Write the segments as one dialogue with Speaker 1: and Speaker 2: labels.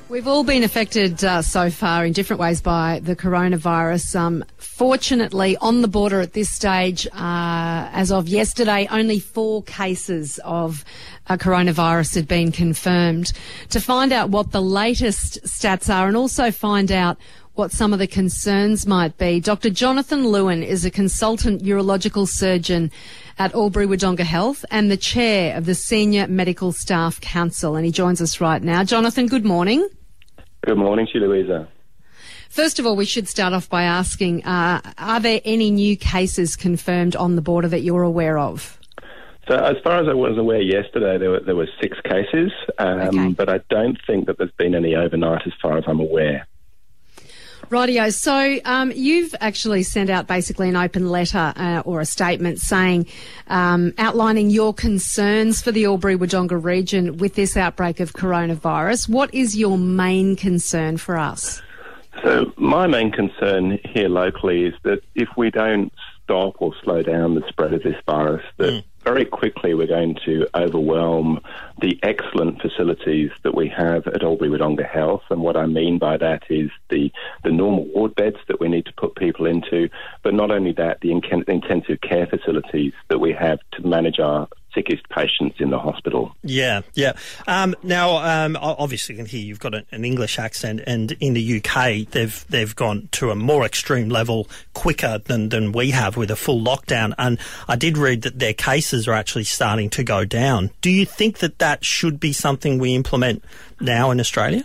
Speaker 1: We've all been affected so far in different ways by the coronavirus. Fortunately, on the border at this stage, as of yesterday, only 4 cases of coronavirus had been confirmed. To find out what the latest stats are and also find out what some of the concerns might be, Dr. Jonathan Lewin is a consultant urological surgeon at Albury-Wodonga Health and the chair of the Senior Medical Staff Council, and he joins us right now. Jonathan, good morning.
Speaker 2: Good morning to you, Louisa.
Speaker 1: First of all, we should start off by asking, are there any new cases confirmed on the border that you're aware of?
Speaker 2: So as far as I was aware yesterday, there were 6 cases, but I don't think that there's been any overnight as far as I'm aware.
Speaker 1: Rightio. So you've actually sent out basically an open letter or a statement saying, outlining your concerns for the Albury-Wodonga region with this outbreak of coronavirus. What is your main concern for us?
Speaker 2: So my main concern here locally is that if we don't stop or slow down the spread of this virus, that very quickly we're going to overwhelm the excellent facilities that we have at Albury-Wodonga Health. And what I mean by that is the normal ward beds that we need to put people into, but not only that, the intensive care facilities that we have to manage our sickest patients in the hospital.
Speaker 3: Yeah. Now, obviously, you can hear you've got an English accent, and in the UK, they've gone to a more extreme level quicker than we have with a full lockdown. And I did read that their cases are actually starting to go down. Do you think that should be something we implement now in Australia?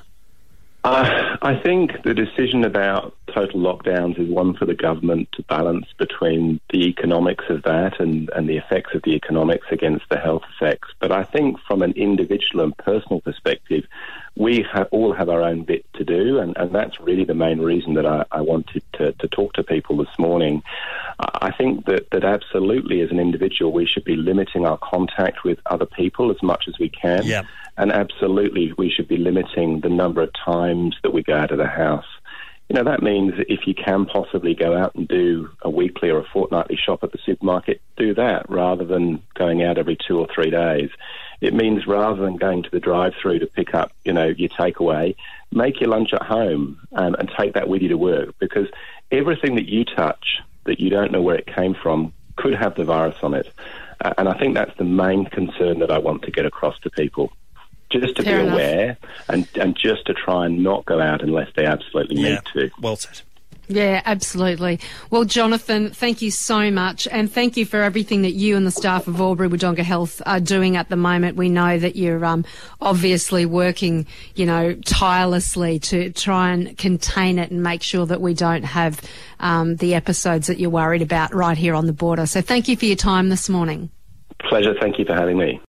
Speaker 2: I think the decision about total lockdowns is one for the government to balance between the economics of that and the effects of the economics against the health effects. But I think from an individual and personal perspective, we all have our own bit to do, and that's really the main reason that I wanted to talk to people this morning. I think that absolutely as an individual we should be limiting our contact with other people as much as we can.
Speaker 3: Yeah.
Speaker 2: And absolutely we should be limiting the number of times that we go out of the house. You know, that means if you can possibly go out and do a weekly or a fortnightly shop at the supermarket, do that rather than going out every 2 or 3 days. It means rather than going to the drive-through to pick up, your takeaway, make your lunch at home and take that with you to work, because everything that you touch that you don't know where it came from could have the virus on it. And I think that's the main concern that I want to get across to people. Just to be aware and just to try and not go out unless they absolutely need to.
Speaker 3: Well said.
Speaker 1: Yeah, absolutely. Well, Jonathan, thank you so much, and thank you for everything that you and the staff of Albury-Wodonga Health are doing at the moment. We know that you're obviously working, tirelessly to try and contain it and make sure that we don't have the episodes that you're worried about right here on the border. So thank you for your time this morning.
Speaker 2: Pleasure. Thank you for having me.